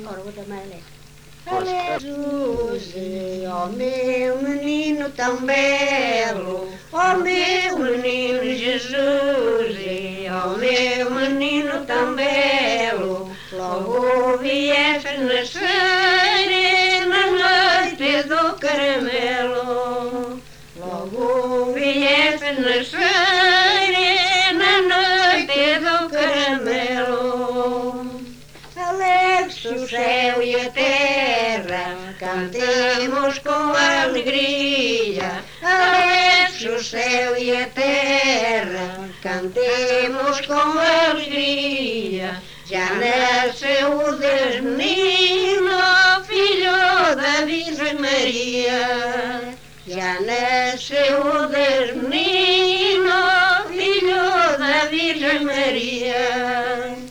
Agora vou dar mais leve. Jesus, ó meu menino tão belo, ó meu menino Jesus, ó meu menino tão belo, logo vieste nascer na noite do caramelo, logo vieste nascer na noite do caramelo. Alegre-se o céu e a terra, cantemos com alegria. Alegre-se o céu e a terra, cantemos com alegria. Já nasceu o Deus menino, filho da Virgem Maria. Já nasceu o Deus menino, filho da Virgem Maria.